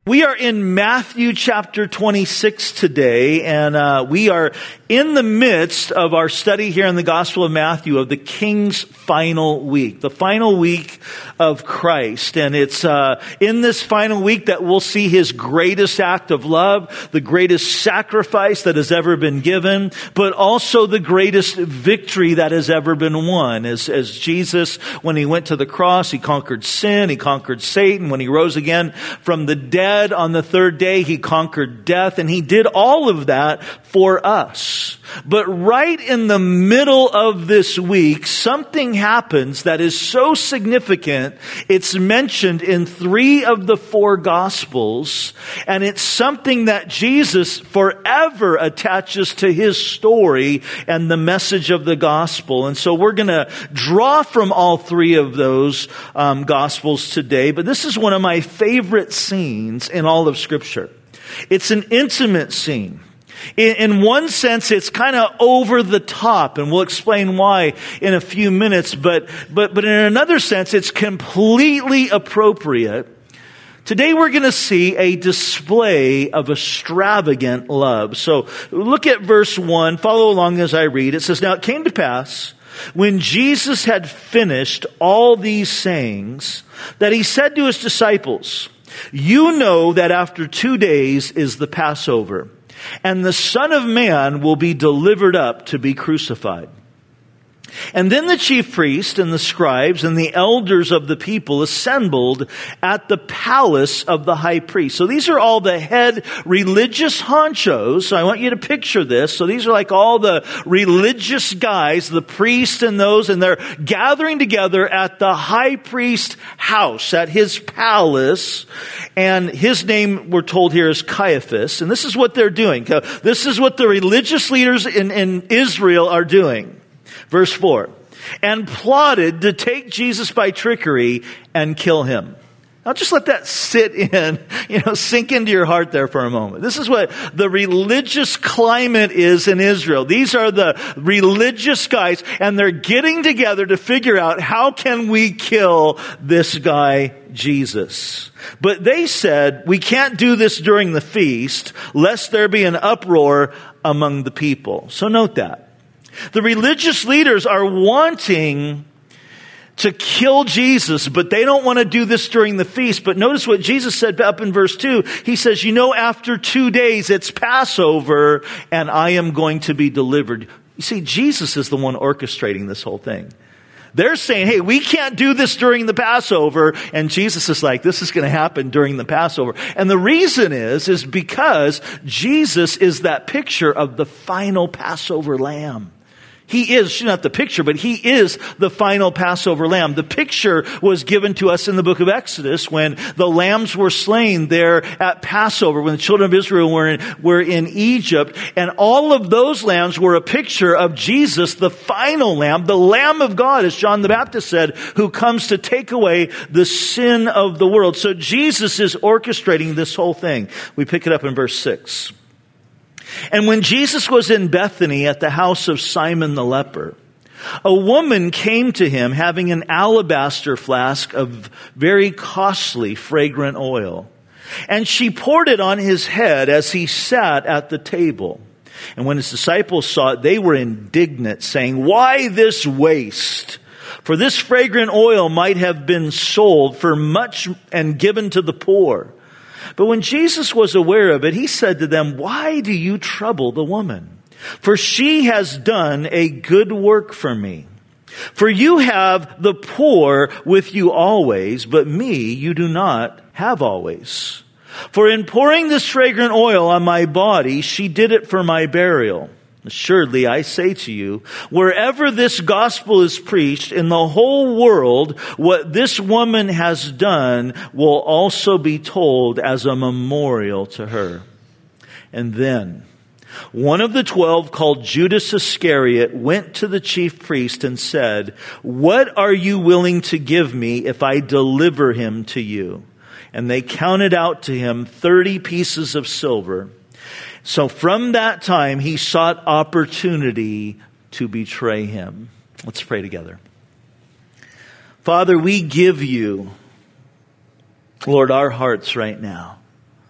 We are in Matthew chapter 26 today, and we are in the midst of our study here in the Gospel of Matthew of the King's final week, the final week of Christ. And it's in this final week that we'll see His greatest act of love, the greatest sacrifice that has ever been given, but also the greatest victory that has ever been won. As Jesus, when He went to the cross, He conquered sin, He conquered Satan. When He rose again from the dead, on the third day, He conquered death, and He did all of that for us. But right in the middle of this week, something happens that is so significant. It's mentioned in 3 of the 4 Gospels, and it's something that Jesus forever attaches to His story and the message of the gospel. And so we're going to draw from all 3 of those Gospels today, but this is one of my favorite scenes in all of Scripture. It's an intimate scene. In one sense, it's kind of over the top, and we'll explain why in a few minutes, but in another sense, it's completely appropriate. Today we're going to see a display of extravagant love. So look at verse 1, follow along as I read. It says, "Now it came to pass, when Jesus had finished all these sayings, that He said to His disciples, 'You know that after 2 days is the Passover, and the Son of Man will be delivered up to be crucified.' And then the chief priests and the scribes and the elders of the people assembled at the palace of the high priest." So these are all the head religious honchos. So I want you to picture this. So these are like all the religious guys, the priests and those, and they're gathering together at the high priest's house, at his palace. And his name, we're told here, is Caiaphas. And this is what they're doing. This is what the religious leaders in Israel are doing. Verse 4, "And plotted to take Jesus by trickery and kill Him." Now just let that sit in, sink into your heart there for a moment. This is what the religious climate is in Israel. These are the religious guys, and they're getting together to figure out, how can we kill this guy, Jesus? But they said, "We can't do this during the feast, lest there be an uproar among the people." So note that. The religious leaders are wanting to kill Jesus, but they don't want to do this during the feast. But notice what Jesus said up in verse 2. He says, after 2 days it's Passover, and I am going to be delivered. You see, Jesus is the one orchestrating this whole thing. They're saying, hey, we can't do this during the Passover. And Jesus is like, this is going to happen during the Passover. And the reason is because Jesus is that picture of the final Passover lamb. He is, not the picture, but He is the final Passover lamb. The picture was given to us in the book of Exodus when the lambs were slain there at Passover, when the children of Israel were in Egypt. And all of those lambs were a picture of Jesus, the final lamb, the Lamb of God, as John the Baptist said, who comes to take away the sin of the world. So Jesus is orchestrating this whole thing. We pick it up in verse 6. "And when Jesus was in Bethany at the house of Simon the leper, a woman came to Him having an alabaster flask of very costly fragrant oil. And she poured it on His head as He sat at the table. And when His disciples saw it, they were indignant, saying, 'Why this waste? For this fragrant oil might have been sold for much and given to the poor.' But when Jesus was aware of it, He said to them, 'Why do you trouble the woman? For she has done a good work for me. For you have the poor with you always, but me you do not have always. For in pouring this fragrant oil on my body, she did it for my burial. Assuredly, I say to you, wherever this gospel is preached in the whole world, what this woman has done will also be told as a memorial to her.' And then one of the 12, called Judas Iscariot, went to the chief priest and said, 'What are you willing to give me if I deliver him to you?' And they counted out to him 30 pieces of silver. So from that time, he sought opportunity to betray Him." Let's pray together. Father, we give You, Lord, our hearts right now.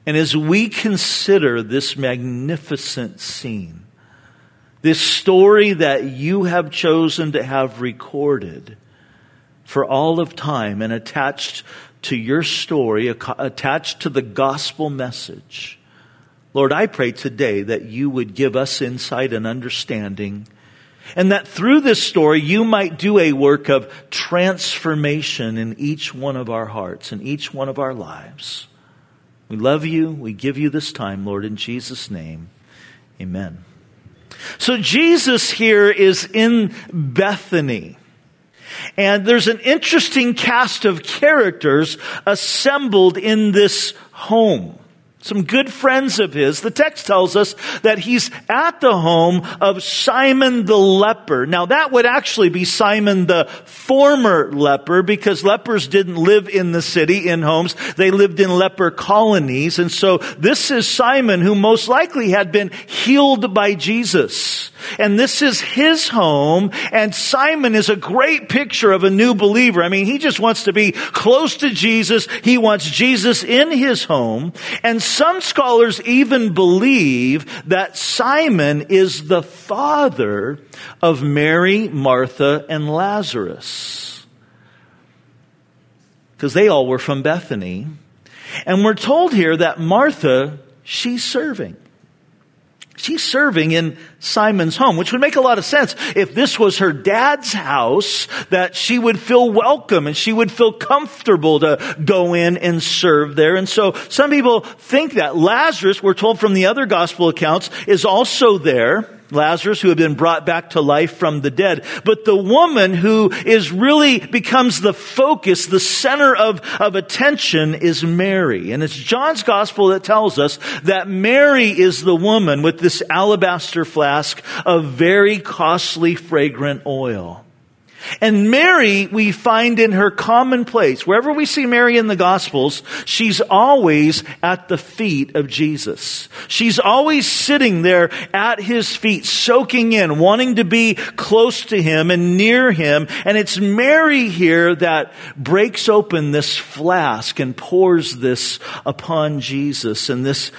And as we consider this magnificent scene, this story that you have chosen to have recorded for all of time and attached to your story, attached to the gospel message, Lord, I pray today that you would give us insight and understanding, and that through this story you might do a work of transformation in each one of our hearts, in each one of our lives. We love you. We give you this time, Lord, in Jesus' name. Amen. So Jesus here is in Bethany. And there's an interesting cast of characters assembled in this home. Some good friends of his. The text tells us that he's at the home of Simon the leper. Now that would actually be Simon the former leper, because lepers didn't live in the city in homes. They lived in leper colonies. And so this is Simon, who most likely had been healed by Jesus. And this is his home. And Simon is a great picture of a new believer. I mean, he just wants to be close to Jesus. He wants Jesus in his home. And some scholars even believe that Simon is the father of Mary, Martha, and Lazarus, because they all were from Bethany. And we're told here that Martha, she's serving. She's serving in Simon's home, which would make a lot of sense. If this was her dad's house, that she would feel welcome and she would feel comfortable to go in and serve there. And so some people think that Lazarus, we're told from the other gospel accounts, is also there. Lazarus, who had been brought back to life from the dead. But the woman who is really becomes the focus, the center of attention, is Mary. And it's John's gospel that tells us that Mary is the woman with this alabaster flask of very costly, fragrant oil. And Mary, we find in her common place. Wherever we see Mary in the Gospels, she's always at the feet of Jesus. She's always sitting there at his feet, soaking in, wanting to be close to him and near him. And it's Mary here that breaks open this flask and pours this upon Jesus. And this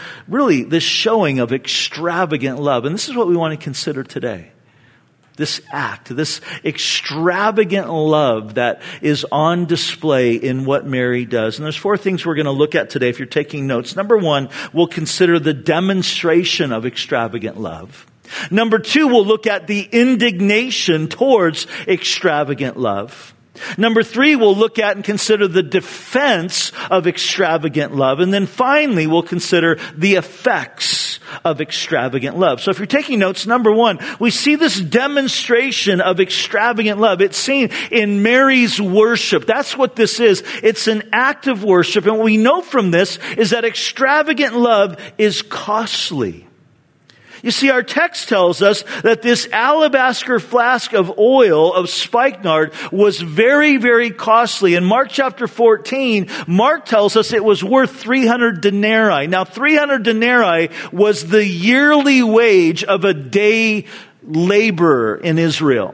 showing of extravagant love. And this is what we want to consider today. This act, this extravagant love that is on display in what Mary does. And there's 4 things we're going to look at today if you're taking notes. Number 1, we'll consider the demonstration of extravagant love. Number 2, we'll look at the indignation towards extravagant love. Number 3, we'll look at and consider the defense of extravagant love. And then finally, we'll consider the effects of extravagant love. So if you're taking notes, number 1, we see this demonstration of extravagant love. It's seen in Mary's worship. That's what this is. It's an act of worship. And what we know from this is that extravagant love is costly. You see, our text tells us that this alabaster flask of oil, of spikenard, was very, very costly. In Mark chapter 14, Mark tells us it was worth 300 denarii. Now, 300 denarii was the yearly wage of a day laborer in Israel.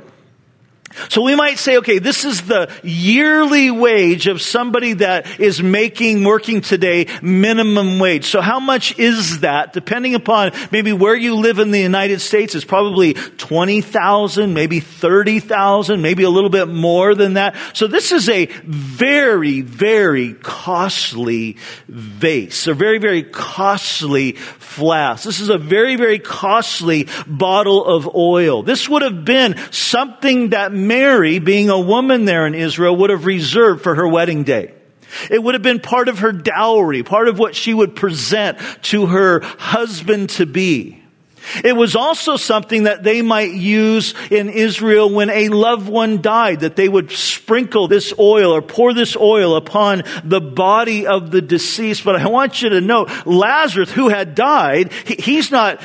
So we might say, okay, this is the yearly wage of somebody that is working today, minimum wage. So how much is that? Depending upon maybe where you live in the United States, it's probably 20,000, maybe 30,000, maybe a little bit more than that. So this is a very, very costly vase, a very, very costly flask. This is a very, very costly bottle of oil. This would have been something that Mary, being a woman there in Israel, would have reserved for her wedding day. It would have been part of her dowry, part of what she would present to her husband-to-be. It was also something that they might use in Israel when a loved one died, that they would sprinkle this oil or pour this oil upon the body of the deceased. But I want you to know, Lazarus, who had died, he's not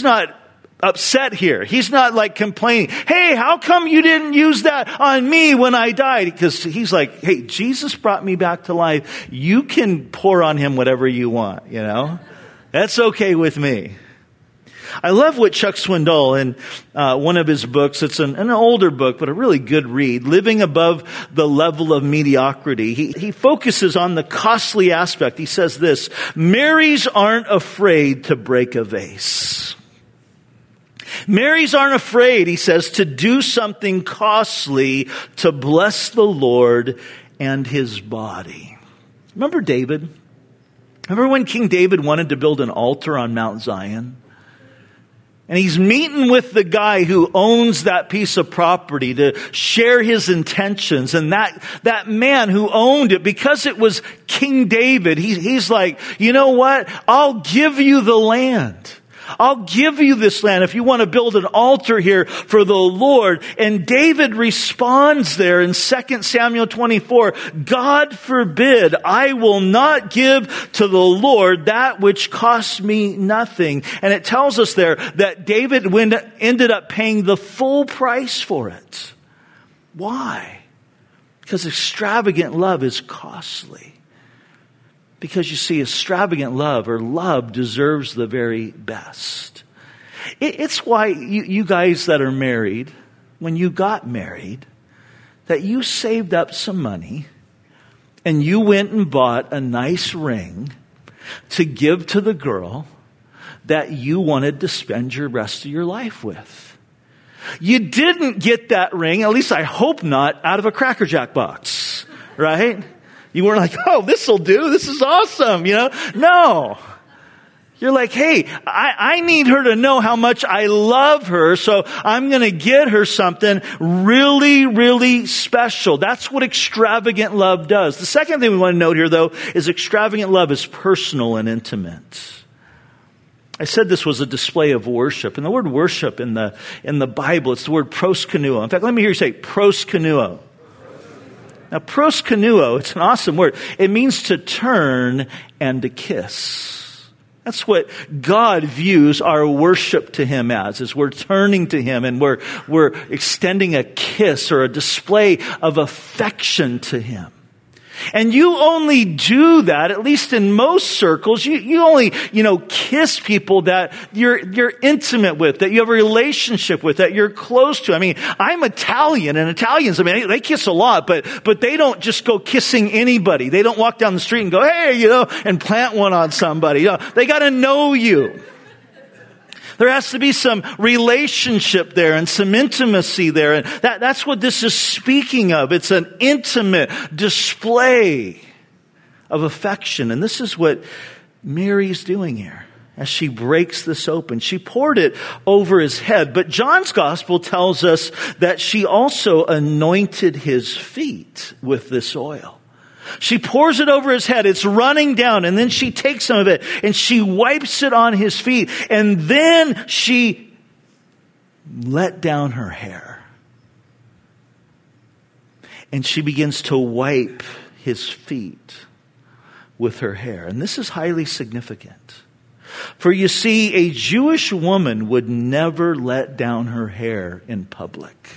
upset here. He's not like complaining, hey, how come you didn't use that on me when I died? Because he's like, hey, Jesus brought me back to life. You can pour on him whatever you want, That's okay with me. I love what Chuck Swindoll, in one of his books, it's an older book, but a really good read, Living Above the Level of Mediocrity. He focuses on the costly aspect. He says this: Marys aren't afraid to break a vase. Marys aren't afraid, he says, to do something costly to bless the Lord and his body. Remember David? Remember when King David wanted to build an altar on Mount Zion? And he's meeting with the guy who owns that piece of property to share his intentions. And that man who owned it, because it was King David, he's like, you know what? I'll give you the land. I'll give you this land if you want to build an altar here for the Lord. And David responds there in 2 Samuel 24, God forbid, I will not give to the Lord that which costs me nothing. And it tells us there that David ended up paying the full price for it. Why? Because extravagant love is costly. Because you see, extravagant love, or love, deserves the very best. It's why you guys that are married, when you got married, that you saved up some money and you went and bought a nice ring to give to the girl that you wanted to spend your rest of your life with. You didn't get that ring, at least I hope not, out of a Cracker Jack box, right? You weren't like, oh, this'll do. This is awesome, No. You're like, hey, I need her to know how much I love her, so I'm going to get her something really, really special. That's what extravagant love does. The second thing we want to note here, though, is extravagant love is personal and intimate. I said this was a display of worship. And the word worship in the Bible, it's the word proskuneo. In fact, let me hear you say proskuneo. Now, proskuneo, it's an awesome word. It means to turn and to kiss. That's what God views our worship to Him as we're turning to Him and we're extending a kiss or a display of affection to Him. And you only do that, at least in most circles, you only, kiss people that you're intimate with, that you have a relationship with, that you're close to. I mean, I'm Italian, and Italians, they kiss a lot, but they don't just go kissing anybody. They don't walk down the street and go, hey, and plant one on somebody. They gotta know you. There has to be some relationship there and some intimacy there. And that's what this is speaking of. It's an intimate display of affection. And this is what Mary's doing here as she breaks this open. She poured it over his head. But John's gospel tells us that she also anointed his feet with this oil. She pours it over his head. It's running down. And then she takes some of it and she wipes it on his feet. And then she let down her hair. And she begins to wipe his feet with her hair. And this is highly significant. For you see, a Jewish woman would never let down her hair in public.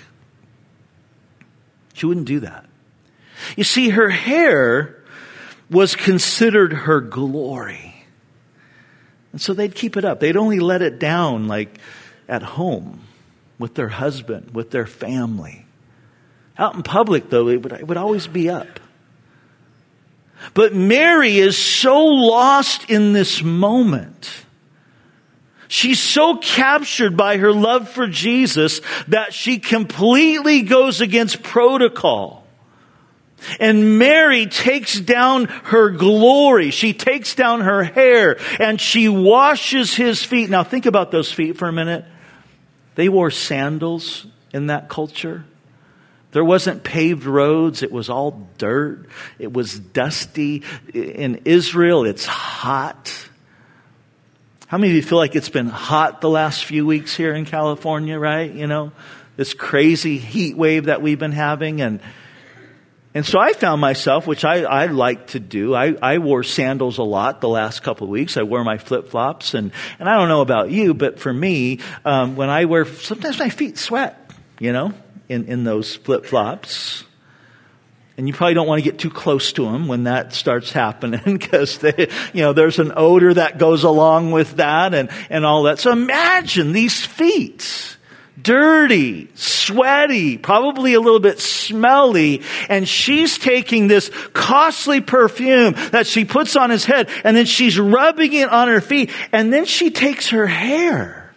She wouldn't do that. You see, her hair was considered her glory. And so they'd keep it up. They'd only let it down like at home with their husband, with their family. Out in public, though, it would always be up. But Mary is so lost in this moment. She's so captured by her love for Jesus that she completely goes against protocol. And Mary takes down her glory. She takes down her hair and she washes his feet. Now think about those feet for a minute. They wore sandals in that culture. There wasn't paved roads. It was all dirt. It was dusty. In Israel, it's hot. How many of you feel like it's been hot the last few weeks here in California, right? This crazy heat wave that we've been having. And so I found myself, which I like to do, I wore sandals a lot the last couple of weeks. I wore my flip-flops. And I don't know about you, but for me, when I wear, sometimes my feet sweat, in those flip-flops. And you probably don't want to get too close to them when that starts happening because there's an odor that goes along with that and all that. So imagine these feet, dirty, sweaty, probably a little bit smelly, and she's taking this costly perfume that she puts on his head, and then she's rubbing it on her feet, and then she takes her hair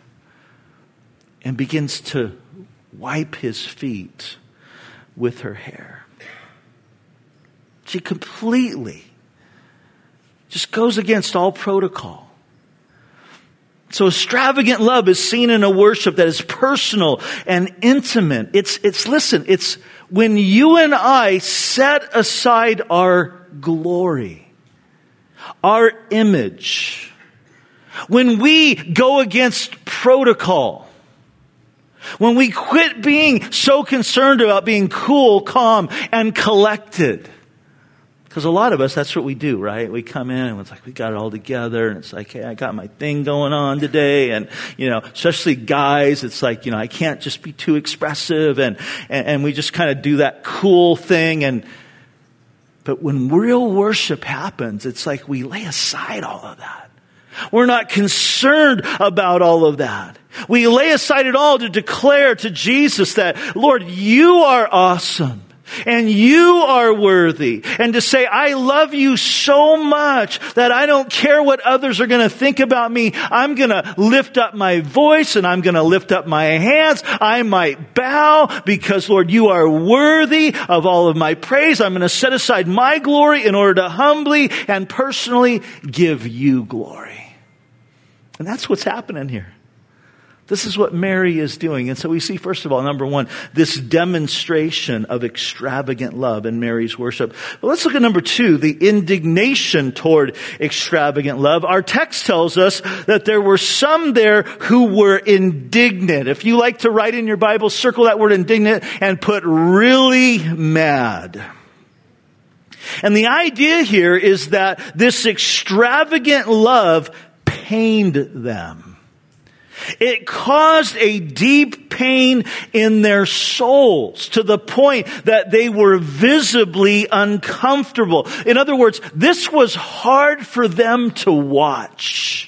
and begins to wipe his feet with her hair. She completely just goes against all protocol. So extravagant love is seen in a worship that is personal and intimate. It's when you and I set aside our glory, our image, when we go against protocol, when we quit being so concerned about being cool, calm, and collected. Because a lot of us, that's what we do, right? We come in and it's like, we got it all together. And it's like, hey, I got my thing going on today. And, especially guys, it's like, I can't just be too expressive. And we just kind of do that cool thing. But when real worship happens, it's like we lay aside all of that. We're not concerned about all of that. We lay aside it all to declare to Jesus that, Lord, you are awesome. And you are worthy. And to say, I love you so much that I don't care what others are going to think about me. I'm going to lift up my voice and I'm going to lift up my hands. I might bow because, Lord, you are worthy of all of my praise. I'm going to set aside my glory in order to humbly and personally give you glory. And that's what's happening here. This is what Mary is doing. And so we see, first of all, number one, this demonstration of extravagant love in Mary's worship. But let's look at number two, the indignation toward extravagant love. Our text tells us that there were some there who were indignant. If you like to write in your Bible, circle that word indignant and put really mad. And the idea here is that this extravagant love pained them. It caused a deep pain in their souls to the point that they were visibly uncomfortable. In other words, this was hard for them to watch.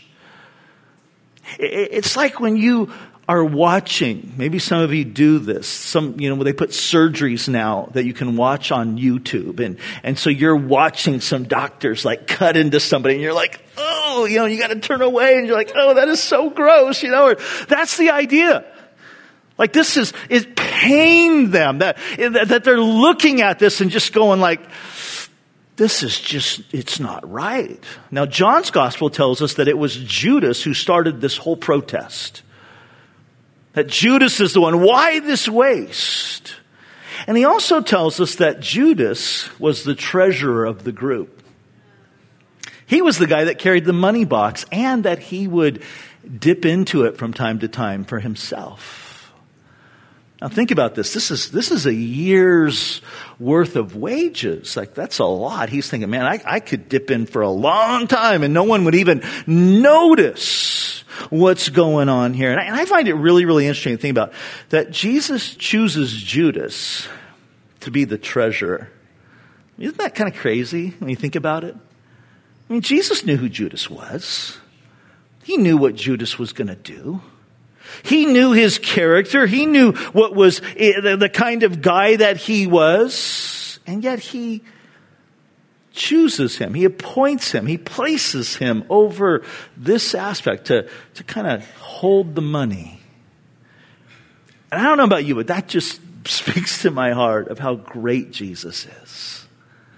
It's like when you are watching, maybe some of you do this, they put surgeries now that you can watch on YouTube. And so you're watching some doctors like cut into somebody and you're like, oh, you got to turn away and you're like, oh, that is so gross, or that's the idea. Like it pained them that they're looking at this and just going like, this is just, it's not right. Now, John's gospel tells us that it was Judas who started this whole protest. That Judas is the one. Why this waste? And he also tells us that Judas was the treasurer of the group. He was the guy that carried the money box and that he would dip into it from time to time for himself. Now think about this. This is a year's worth of wages. Like that's a lot. He's thinking, man, I could dip in for a long time and no one would even notice what's going on here. And I find it really, really interesting to think about that Jesus chooses Judas to be the treasurer. Isn't that kind of crazy when you think about it? I mean, Jesus knew who Judas was. He knew what Judas was going to do. He knew his character. He knew what was the kind of guy that he was. And yet he chooses him. He appoints him. He places him over this aspect to kind of hold the money. And I don't know about you, but that just speaks to my heart of how great Jesus is.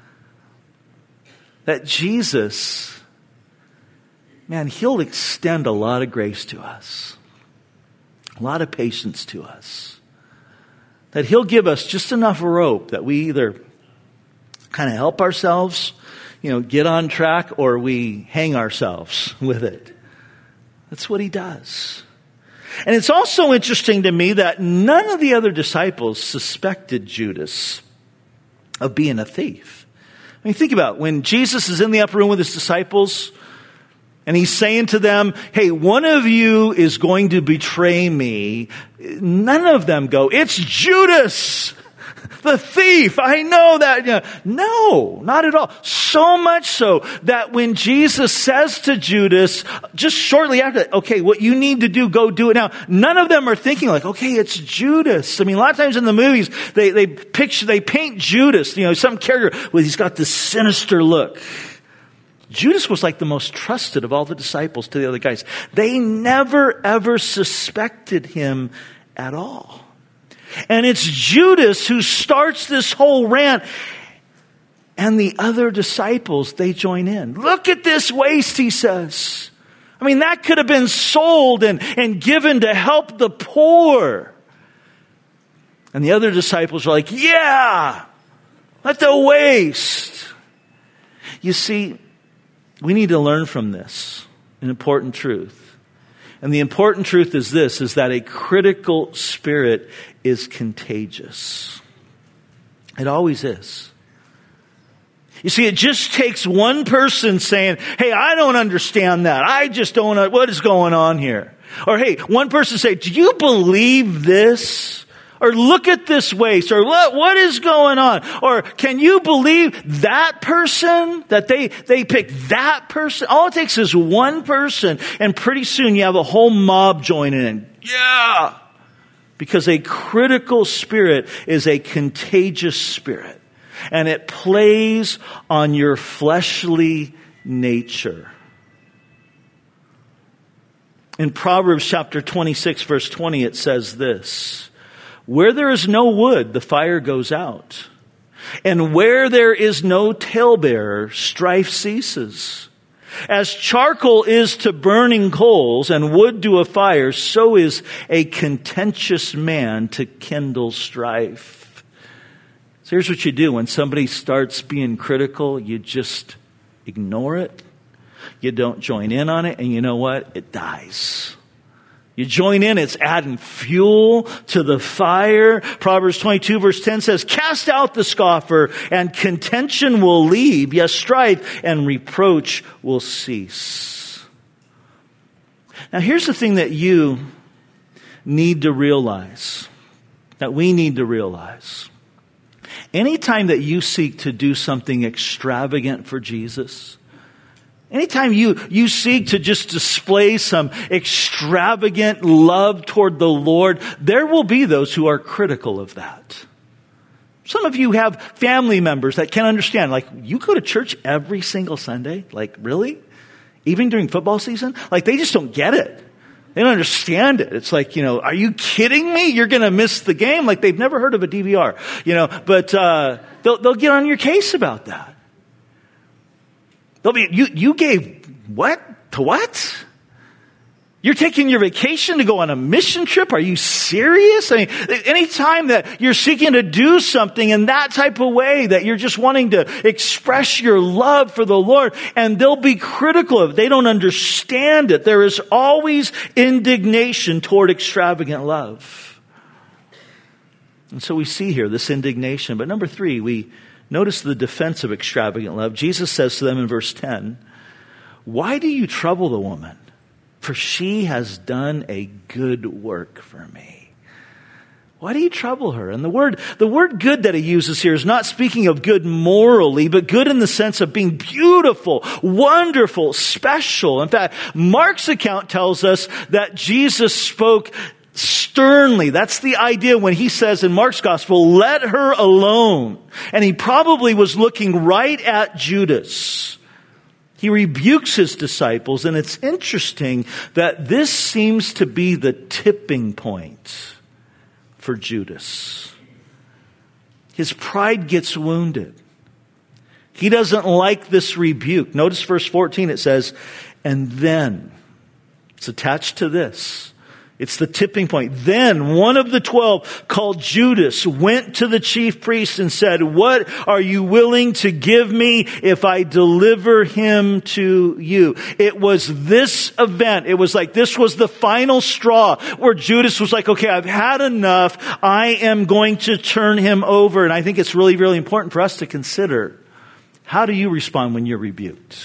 That Jesus, man, he'll extend a lot of grace to us. A lot of patience to us. That he'll give us just enough rope that we either kind of help ourselves, get on track, or we hang ourselves with it. That's what he does. And it's also interesting to me that none of the other disciples suspected Judas of being a thief. I mean, think about it. When Jesus is in the upper room with his disciples, and he's saying to them, hey, one of you is going to betray me. None of them go, it's Judas. The thief, I know that. No, not at all. So much so that when Jesus says to Judas, just shortly after that, okay, what you need to do, go do it now. None of them are thinking like, okay, it's Judas. I mean, a lot of times in the movies, they paint Judas, some character with, he's got this sinister look. Judas was like the most trusted of all the disciples to the other guys. They never ever suspected him at all. And it's Judas who starts this whole rant. And the other disciples, they join in. Look at this waste, he says. I mean, that could have been sold and given to help the poor. And the other disciples are like, yeah, let the waste. You see, we need to learn from this an important truth. And the important truth is this, is that a critical spirit is contagious. It always is. You see, it just takes one person saying, hey, I don't understand that. I just don't know what is going on here. Or hey, one person say, do you believe this? Or look at this waste, or what is going on? Or can you believe that person, that they pick that person? All it takes is one person, and pretty soon you have a whole mob joining in. Yeah! Because a critical spirit is a contagious spirit, and it plays on your fleshly nature. In Proverbs chapter 26, verse 20, it says this, where there is no wood, the fire goes out. And where there is no talebearer, strife ceases. As charcoal is to burning coals and wood to a fire, so is a contentious man to kindle strife. So here's what you do. When somebody starts being critical, you just ignore it. You don't join in on it. And you know what? It dies. You join in, it's adding fuel to the fire. Proverbs 22 verse 10 says, cast out the scoffer and contention will leave. Yes, strife and reproach will cease. Now here's the thing that you need to realize, that we need to realize. Anytime that you seek to do something extravagant for Jesus, anytime you seek to just display some extravagant love toward the Lord, there will be those who are critical of that. Some of you have family members that can't understand. Like, you go to church every single Sunday? Like, really? Even during football season? Like, they just don't get it. They don't understand it. It's like, are you kidding me? You're going to miss the game? Like, they've never heard of a DVR, but they'll get on your case about that. They'll be, you gave what? To what? You're taking your vacation to go on a mission trip? Are you serious? I mean, anytime that you're seeking to do something in that type of way, that you're just wanting to express your love for the Lord, and they'll be critical of it. They don't understand it. There is always indignation toward extravagant love. And so we see here this indignation. But number 3, we notice the defense of extravagant love. Jesus says to them in verse 10, why do you trouble the woman? For she has done a good work for me. Why do you trouble her? And the word good that he uses here is not speaking of good morally, but good in the sense of being beautiful, wonderful, special. In fact, Mark's account tells us that Jesus spoke sternly. That's the idea when he says in Mark's gospel, let her alone. And he probably was looking right at Judas. He rebukes his disciples, and it's interesting that this seems to be the tipping point for Judas. His pride gets wounded. He doesn't like this rebuke. Notice verse 14, it says, and then, it's attached to this. It's the tipping point. Then one of the 12, called Judas, went to the chief priest and said, what are you willing to give me if I deliver him to you? It was this event. It was like this was the final straw where Judas was like, okay, I've had enough. I am going to turn him over. And I think it's really, really important for us to consider, how do you respond when you're rebuked?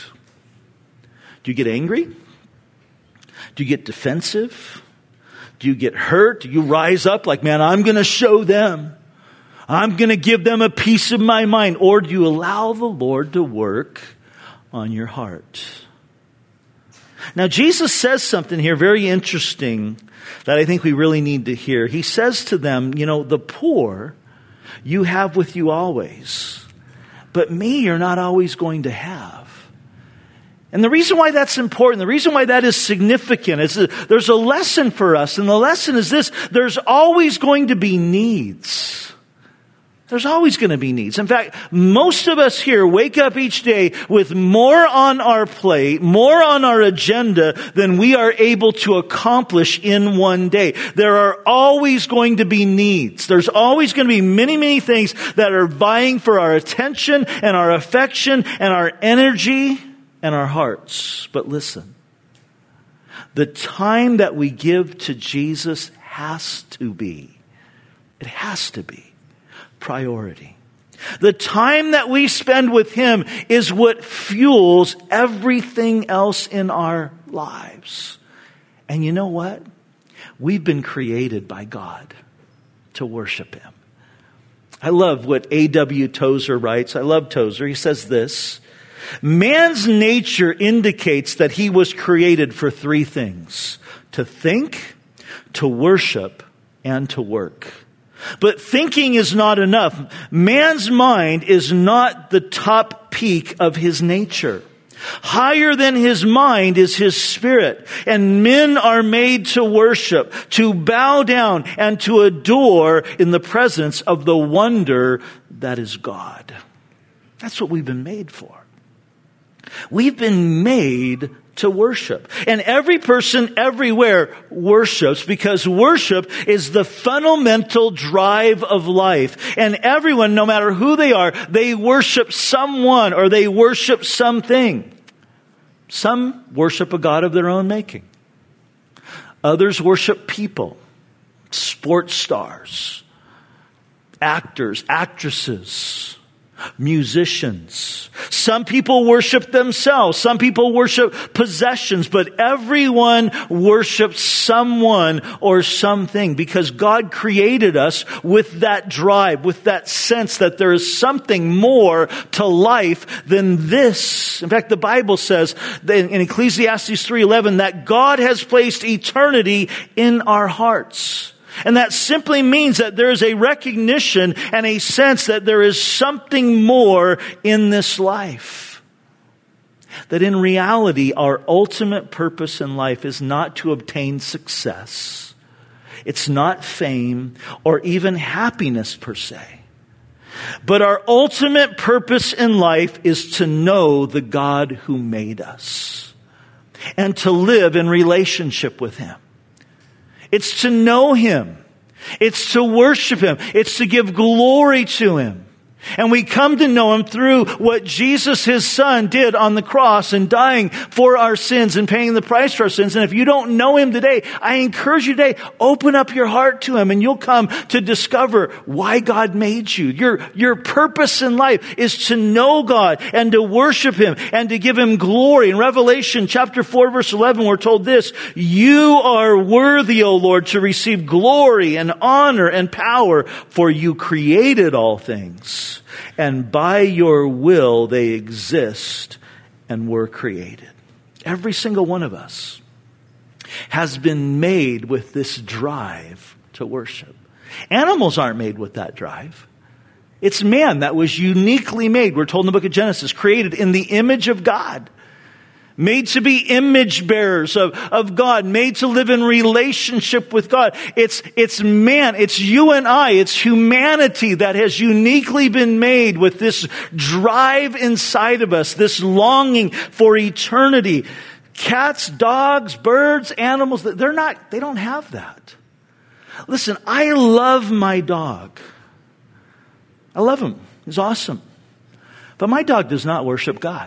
Do you get angry? Do you get defensive? Do you get hurt? Do you rise up like, man, I'm going to show them? I'm going to give them a piece of my mind. Or do you allow the Lord to work on your heart? Now, Jesus says something here very interesting that I think we really need to hear. He says to them, the poor you have with you always, but me you're not always going to have. And the reason why that's important, the reason why that is significant is that there's a lesson for us. And the lesson is this: there's always going to be needs. There's always going to be needs. In fact, most of us here wake up each day with more on our plate, more on our agenda than we are able to accomplish in one day. There are always going to be needs. There's always going to be many, many things that are vying for our attention and our affection and our energy and our hearts. But listen, the time that we give to Jesus has to be priority. The time that we spend with Him is what fuels everything else in our lives. And you know what? We've been created by God to worship Him. I love what A.W. Tozer writes. I love Tozer. He says this: man's nature indicates that he was created for three things: to think, to worship, and to work. But thinking is not enough. Man's mind is not the top peak of his nature. Higher than his mind is his spirit. And men are made to worship, to bow down, and to adore in the presence of the wonder that is God. That's what we've been made for. We've been made to worship. And every person everywhere worships, because worship is the fundamental drive of life. And everyone, no matter who they are, they worship someone or they worship something. Some worship a God of their own making. Others worship people, sports stars, actors, actresses, musicians. Some people worship themselves. Some people worship possessions. But everyone worships someone or something, because God created us with that drive, with that sense that there is something more to life than this. In fact, the Bible says in Ecclesiastes 3:11 that God has placed eternity in our hearts. And that simply means that there is a recognition and a sense that there is something more in this life. That in reality, our ultimate purpose in life is not to obtain success. It's not fame or even happiness per se. But our ultimate purpose in life is to know the God who made us and to live in relationship with Him. It's to know Him. It's to worship Him. It's to give glory to Him. And we come to know Him through what Jesus, His Son, did on the cross and dying for our sins and paying the price for our sins. And if you don't know Him today, I encourage you today, open up your heart to Him and you'll come to discover why God made you. Your purpose in life is to know God and to worship Him and to give Him glory. In Revelation chapter 4, verse 11, we're told this: you are worthy, O Lord, to receive glory and honor and power, for you created all things. And by your will they exist and were created. Every single one of us has been made with this drive to worship. Animals aren't made with that drive. It's man that was uniquely made. We're told in the book of Genesis, created in the image of God. Made to be image bearers of God. Made to live in relationship with God. It's man, it's you and I, it's humanity that has uniquely been made with this drive inside of us, this longing for eternity. Cats, dogs, birds, animals, they don't have that. Listen, I love my dog. I love him. He's awesome. But my dog does not worship God.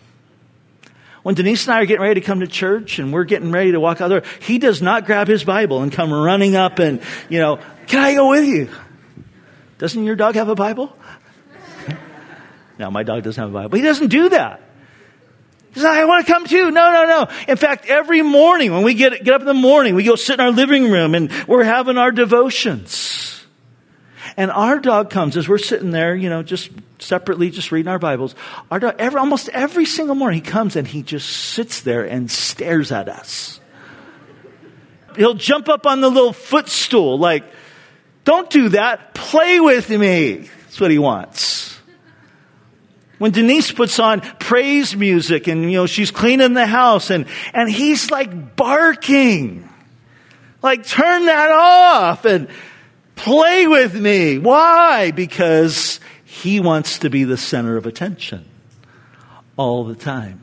When Denise and I are getting ready to come to church and we're getting ready to walk out there, he does not grab his Bible and come running up and, can I go with you? Doesn't your dog have a Bible? No, my dog doesn't have a Bible. But he doesn't do that. He says, I want to come too. No. In fact, every morning when we get up in the morning, we go sit in our living room and we're having our devotions. And our dog comes as we're sitting there, just separately, just reading our Bibles. Our dog, almost every single morning, he comes and he just sits there and stares at us. He'll jump up on the little footstool like, don't do that. Play with me. That's what he wants. When Denise puts on praise music and, she's cleaning the house and he's like barking. Like, turn that off and play with me. Why? Because he wants to be the center of attention all the time.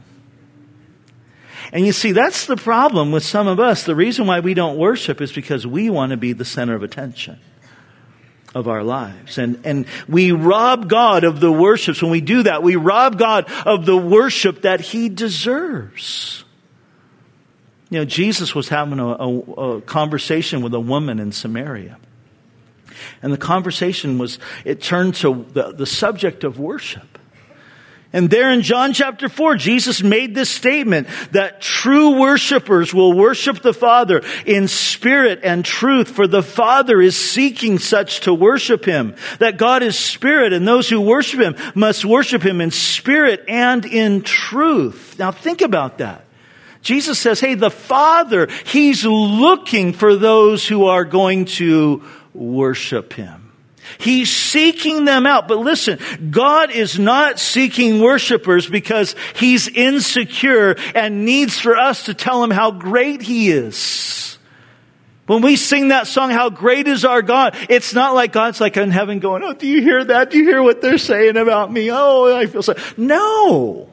And you see, that's the problem with some of us. The reason why we don't worship is because we want to be the center of attention of our lives. And we rob God of the worship. So when we do that, we rob God of the worship that He deserves. Jesus was having a conversation with a woman in Samaria. And the conversation turned to the subject of worship. And there in John chapter 4, Jesus made this statement that true worshipers will worship the Father in spirit and truth, for the Father is seeking such to worship Him. That God is spirit, and those who worship Him must worship Him in spirit and in truth. Now think about that. Jesus says, hey, the Father, He's looking for those who are going to worship Him. He's seeking them out. But listen, God is not seeking worshipers because He's insecure and needs for us to tell Him how great He is. When we sing that song, How Great Is Our God, it's not like God's like in heaven going, oh, do you hear that? Do you hear what they're saying about me? Oh, I feel so. No.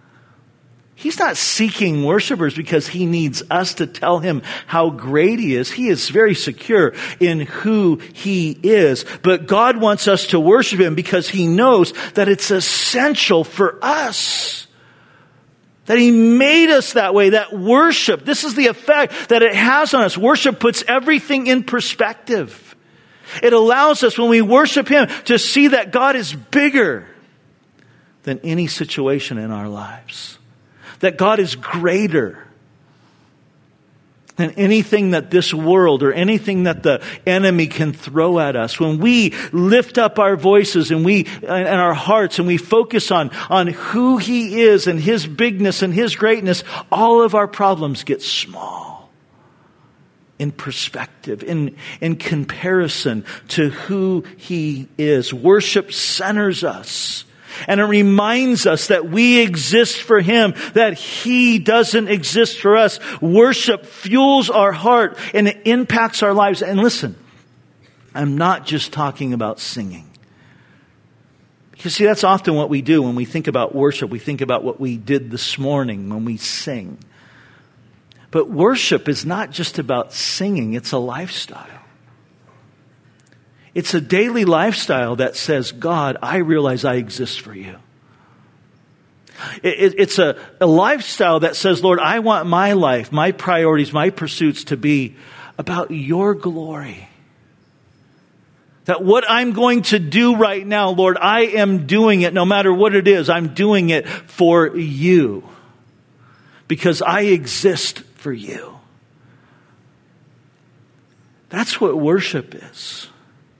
He's not seeking worshipers because He needs us to tell Him how great He is. He is very secure in who He is. But God wants us to worship Him because He knows that it's essential for us. That He made us that way, that worship. This is the effect that it has on us. Worship puts everything in perspective. It allows us, when we worship Him, to see that God is bigger than any situation in our lives. That God is greater than anything that this world or anything that the enemy can throw at us. When we lift up our voices and our hearts and we focus on who He is and His bigness and His greatness, all of our problems get small in perspective, in comparison to who He is. Worship centers us. And it reminds us that we exist for Him, that He doesn't exist for us. Worship fuels our heart and it impacts our lives. And listen, I'm not just talking about singing. Because see, that's often what we do when we think about worship. We think about what we did this morning when we sing. But worship is not just about singing, it's a lifestyle. It's a daily lifestyle that says, God, I realize I exist for You. It's a lifestyle that says, Lord, I want my life, my priorities, my pursuits to be about Your glory. That what I'm going to do right now, Lord, I am doing it no matter what it is. I'm doing it for You. Because I exist for You. That's what worship is.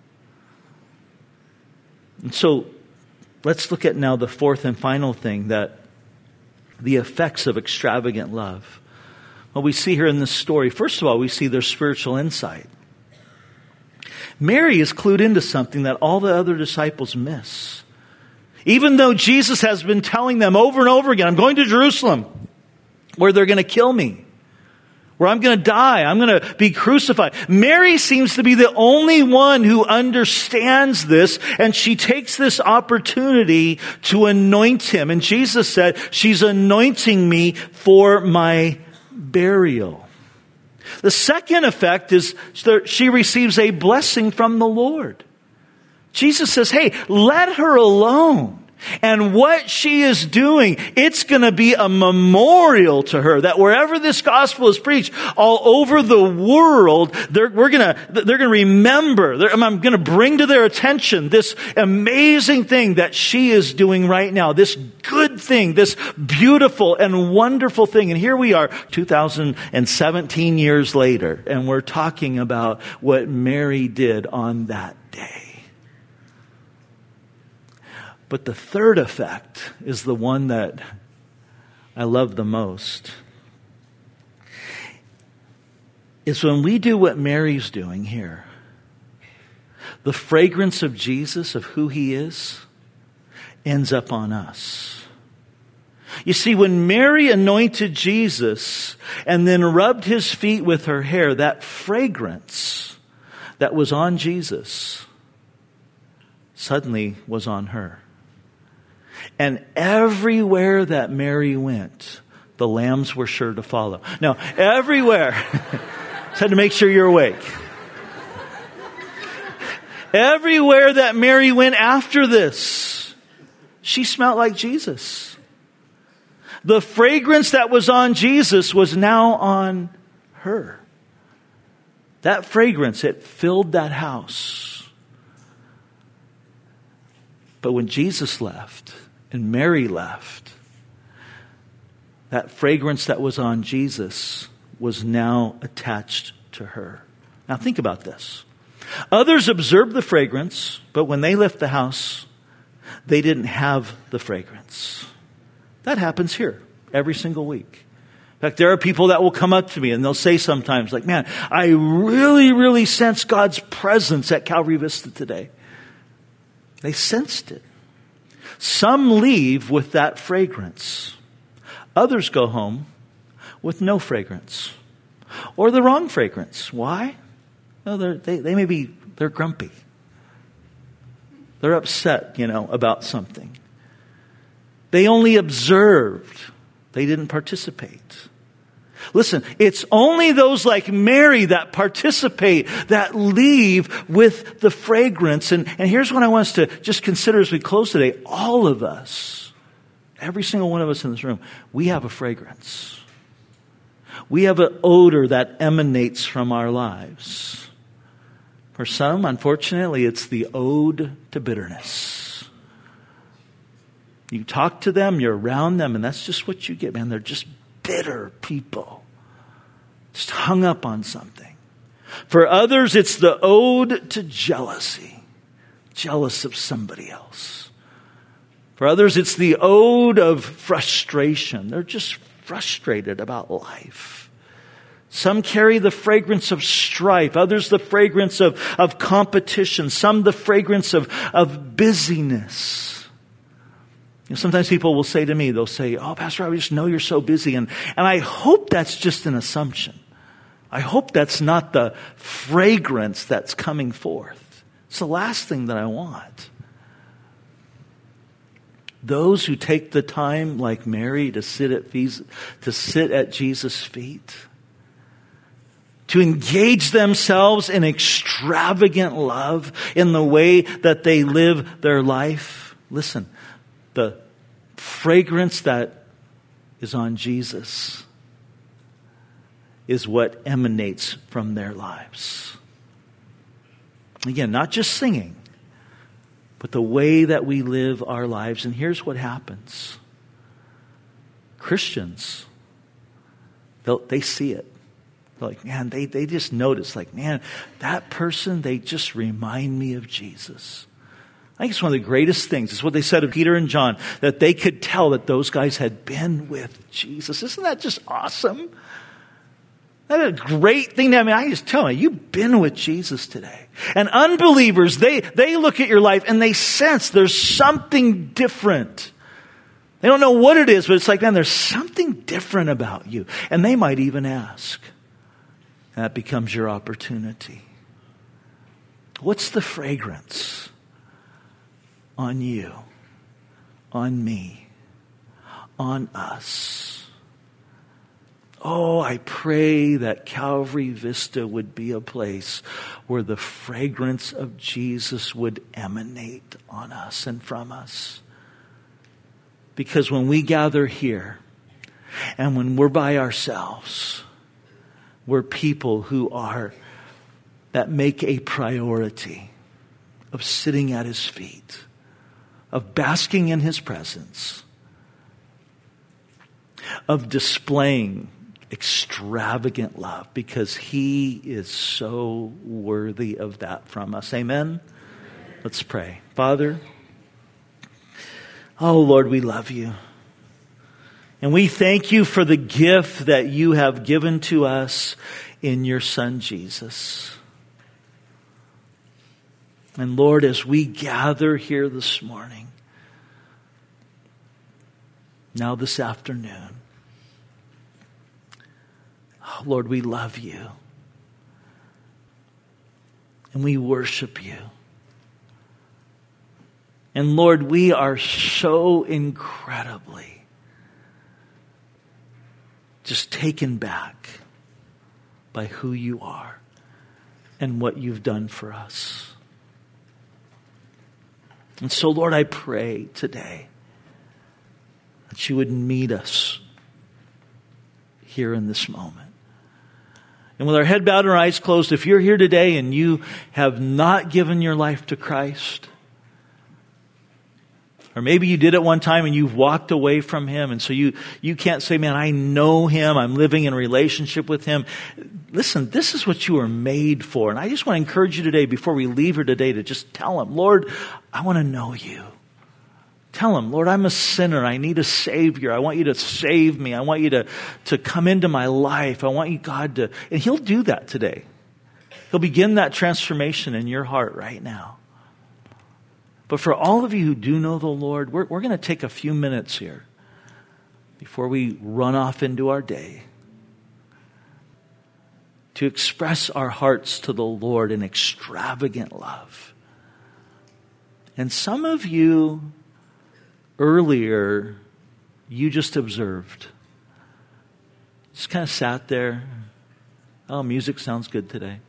And so let's look at now the fourth and final thing, that the effects of extravagant love. Well, we see here in this story, first of all, we see their spiritual insight. Mary is clued into something that all the other disciples miss. Even though Jesus has been telling them over and over again, I'm going to Jerusalem where they're going to kill me, where I'm going to die, I'm going to be crucified. Mary seems to be the only one who understands this, and she takes this opportunity to anoint Him. And Jesus said, she's anointing me for my burial. The second effect is that she receives a blessing from the Lord. Jesus says, hey, let her alone. And what she is doing, it's going to be a memorial to her, that wherever this gospel is preached all over the world, they're going to remember. I'm going to bring to their attention this amazing thing that she is doing right now. This good thing, this beautiful and wonderful thing. And here we are 2017 years later, and we're talking about what Mary did on that day. But the third effect is the one that I love the most. It's when we do what Mary's doing here. The fragrance of Jesus, of who he is, ends up on us. You see, when Mary anointed Jesus and then rubbed his feet with her hair, that fragrance that was on Jesus suddenly was on her. And everywhere that Mary went, the lambs were sure to follow. Now, everywhere. Just had to make sure you're awake. Everywhere that Mary went after this, she smelled like Jesus. The fragrance that was on Jesus was now on her. That fragrance, it filled that house. But when Jesus left and Mary left, that fragrance that was on Jesus was now attached to her. Now think about this. Others observed the fragrance, but when they left the house, they didn't have the fragrance. That happens here every single week. In fact, there are people that will come up to me and they'll say sometimes, like, man, I really, really sense God's presence at Calvary Vista today. They sensed it. Some leave with that fragrance. Others go home with no fragrance. Or the wrong fragrance. Why? No, they're grumpy. They're upset, about something. They only observed. They didn't participate. Listen, it's only those like Mary that participate, that leave with the fragrance. And here's what I want us to just consider as we close today. All of us, every single one of us in this room, we have a fragrance. We have an odor that emanates from our lives. For some, unfortunately, it's the ode to bitterness. You talk to them, you're around them, and that's just what you get, man. They're just bitter people. Just hung up on something. For others, it's the ode to jealousy. Jealous of somebody else. For others, it's the ode of frustration. They're just frustrated about life. Some carry the fragrance of strife. Others the fragrance of competition. Some the fragrance of busyness. Sometimes people will say to me, they'll say, oh, Pastor, I just know you're so busy. And I hope that's just an assumption. I hope that's not the fragrance that's coming forth. It's the last thing that I want. Those who take the time, like Mary, to sit at Jesus' feet, to engage themselves in extravagant love in the way that they live their life. Listen, the fragrance that is on Jesus is what emanates from their lives. Again, not just singing, but the way that we live our lives. And here's what happens. Christians, they see it. They're like, man, they just notice, like, man, that person, they just remind me of Jesus. I think it's one of the greatest things. It's what they said of Peter and John, that they could tell that those guys had been with Jesus. Isn't that just awesome? That's a great thing. I just tell you, you've been with Jesus today. And unbelievers, they look at your life and they sense there's something different. They don't know what it is, but it's like, man, there's something different about you. And they might even ask. And that becomes your opportunity. What's the fragrance on you, on me, on us? Oh, I pray that Calvary Vista would be a place where the fragrance of Jesus would emanate on us and from us. Because when we gather here and when we're by ourselves, we're people that make a priority of sitting at his feet, of basking in his presence, of displaying extravagant love, because he is so worthy of that from us. Amen? Let's pray. Father, Oh, Lord, we love you. And we thank you for the gift that you have given to us in your Son, Jesus. And Lord, as we gather here this morning, now this afternoon, oh, Lord, we love you. And we worship you. And Lord, we are so incredibly just taken back by who you are and what you've done for us. And so, Lord, I pray today that you would meet us here in this moment. And with our head bowed and our eyes closed, if you're here today and you have not given your life to Christ, or maybe you did at one time and you've walked away from Him, and so you can't say, man, I know Him, I'm living in a relationship with Him. Listen, this is what you were made for. And I just want to encourage you today, before we leave here today, to just tell Him, Lord, I want to know you. Tell Him, Lord, I'm a sinner. I need a Savior. I want you to save me. I want you to come into my life. I want you, God, to... And He'll do that today. He'll begin that transformation in your heart right now. But for all of you who do know the Lord, we're going to take a few minutes here before we run off into our day to express our hearts to the Lord in extravagant love. And some of you earlier, you just observed. Just kind of sat there. Oh, music sounds good today.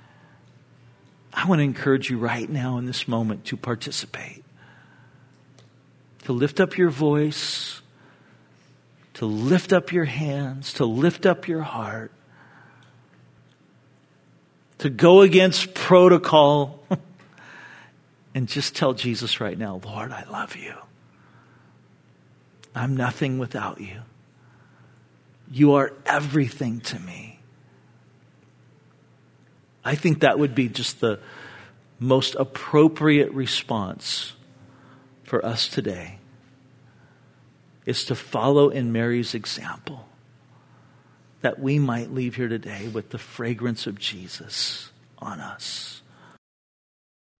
I want to encourage you right now in this moment to participate. To lift up your voice, to lift up your hands, to lift up your heart, to go against protocol and just tell Jesus right now, Lord, I love you. I'm nothing without you. You are everything to me. I think that would be just the most appropriate response for us today, is to follow in Mary's example, that we might leave here today with the fragrance of Jesus on us.